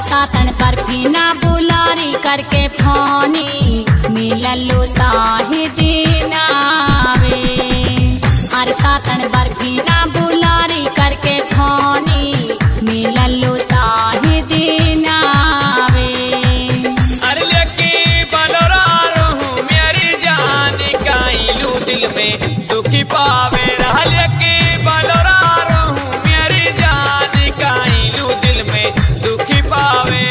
सातन बर्फी ना बुलारी करके फोनी मिललू साहिदी नावे। अरे सातन बर्फी ना बुलारी करके फोनी मिललू साहिदी नावे। अरे लेके बलोरा रहूं मेरी जान काइलू दिल में दुखी पावे रहा। लेके बलोरा रहूं मेरी जान काइलू दिल में दुखी पावे।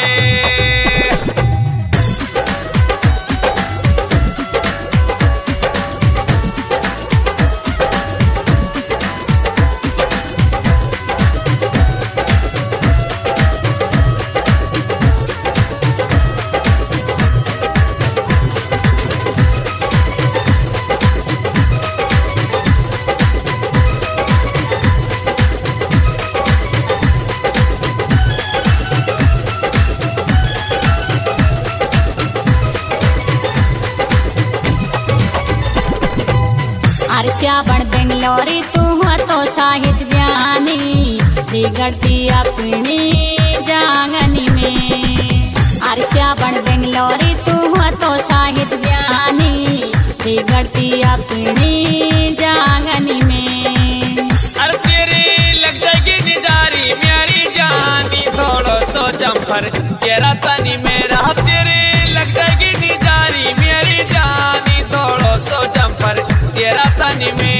अरे श्यावण बेंगलोरी तू हो तो साहित्य ज्ञानी बिगड़ती अपनी जांगनी में। अरे श्यावण बेंगलोरी तू हो तो साहित्य ज्ञानी बिगड़ती अपनी जांगनी में। अरे तेरी लग जाएगी निजारी मेरी जानी थोड़ो सो जम्फर तेरा तनी मेरा। तेरी लग जाएगी निजारी मेरी जानी थोड़ो सो जम्फर तेरा तनी में।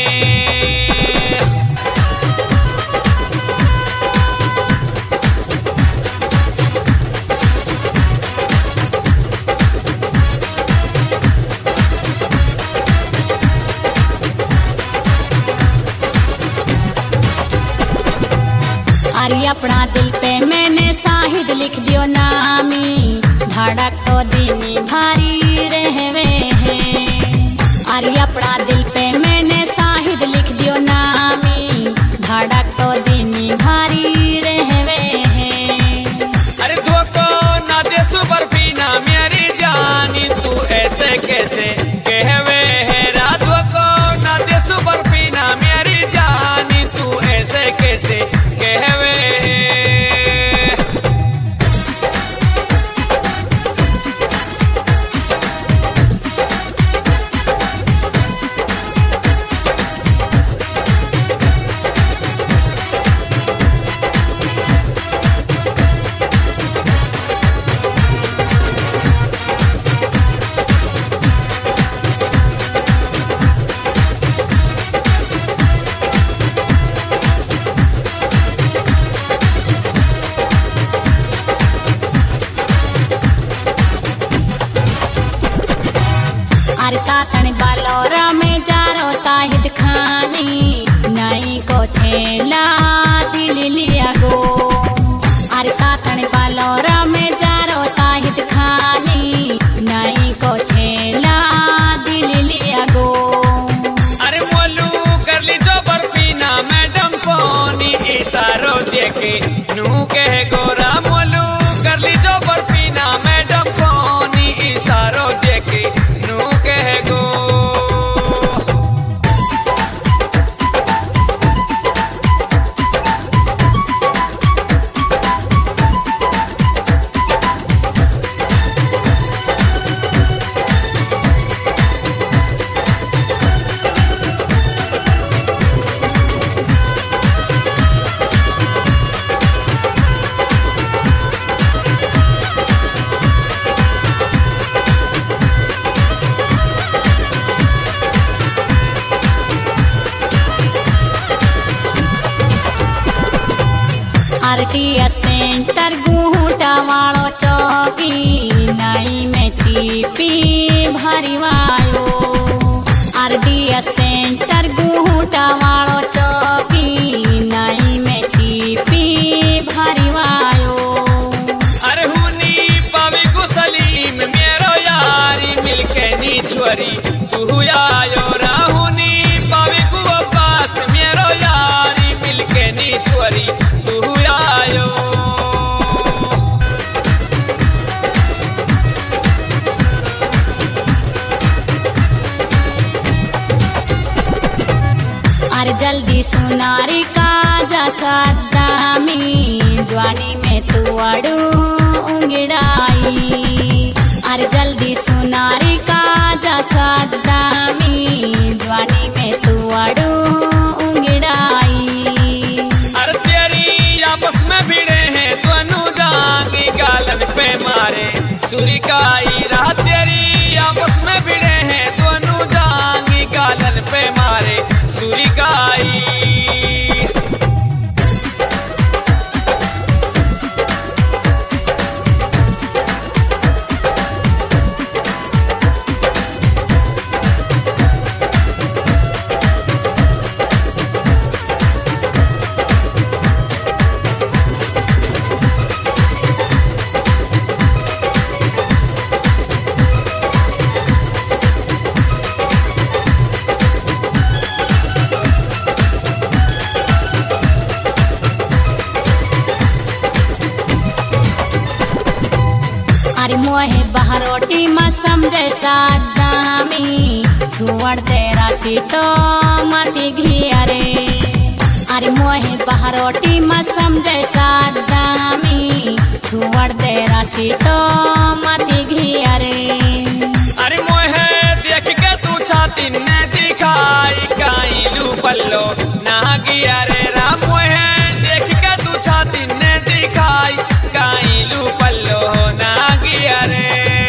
अरे अपना दिल पे मैंने साहिद लिख दियो नामी धड़क तो दिन भारी रहवे है। अरे अपना दिल पे मैंने साहिद लिख दियो नामी धड़क तो दिन भारी रहवे है। अरे धोखो ना दे सुपर पीना मेरी जानी तू ऐसे कैसे कहवे है। राधो को ना दे सुपर पीना मेरी जानी तू ऐसे कैसे कहवे है। अरे सातन बालोरा में जारो साहिद खानी नई को छेला दिल लिया गो। अरे सातन बालोरा में जारो साहिद खानी नई को छेला दिल लिया गो। अरे मोलू कर ली जो बर्फीना मैडम पोनी इशारो देके नू कह गोरा। मोलू कर ली जो बर्फीना मैडम पोनी इशारो देके नू कह गो। आरटीएस सेंटर गुहूटा वालो चौकी नई में चीपी भरी वायो। आरटीएस सेंटर गुहूटा वालो चौकी नई में चीपी भरी वायो। अरे हुनी पावी गुसलीम मेरो यारी मिलके नी छोरी तू आयो। राहुनी पावी गु पास मेरो यारी मिलके नी छोरी तू आयो। अरे जल्दी सुनारी का जसा दामी जवानी में तू अड़ू उंगड़ाई। अरे जल्दी सुनारी का जसा दामी जवानी में तू अड़ू उंगड़ाई। अरे तेरी आपस में भिड़े हैं दोनों जांगी गालन पे मारे सूरी का ईरा। तेरी आपस में भिड़े हैं दोनों जांगी गालन पे मारे सूरी का ईरा। अरे मोहे बहरोटी में समझे सादामी छुअड़ तेरा सी तो मती घियरे। अरे मोहे बहरोटी में समझे सादामी छुअड़ तेरा सी तो मती घियरे। अरे मोहे देख के तू छाती ने दिखाई काई लू पल्लो ना गिया रे राम। मोहे देख के तू छाती ने दिखाई काई लू पल्लो ना गिया रे।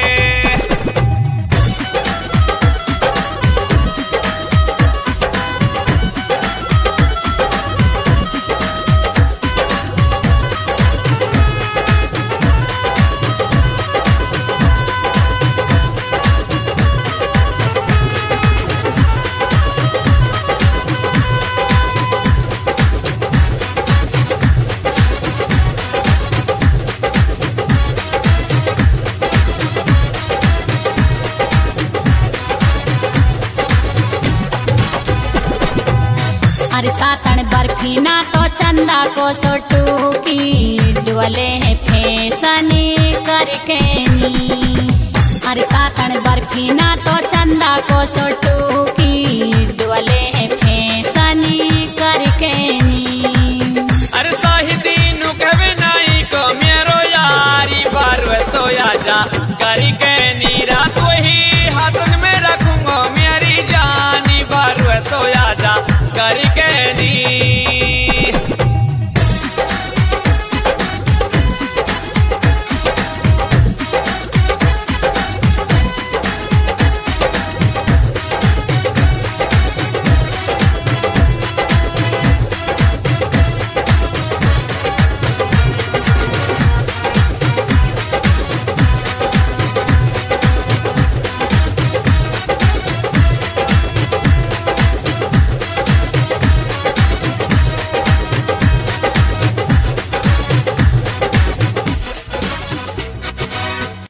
अरे सातन बर्फी ना तो चंदा को सोटू की डुअले है फैसनी करके नी। अरे सातन बर्फी ना तो चंदा को सोटू की डुअले है फैसनी करके नी। अरे साहिदी नु कहवे नाई को मेरो यारी बार सोया जा करी के नी रात वही हाथन में रखूंगा मेरी जानी बार सोया जा करी के नी।